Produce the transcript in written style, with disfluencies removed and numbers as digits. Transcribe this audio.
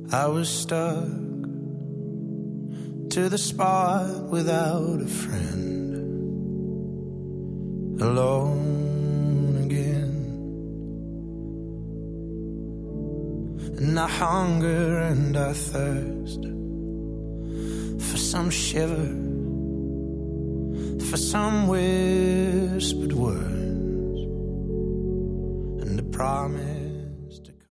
I was stuck to the spot without a friend, alone again. And I hunger and I thirst for some shiver, for some whispered words, and a promise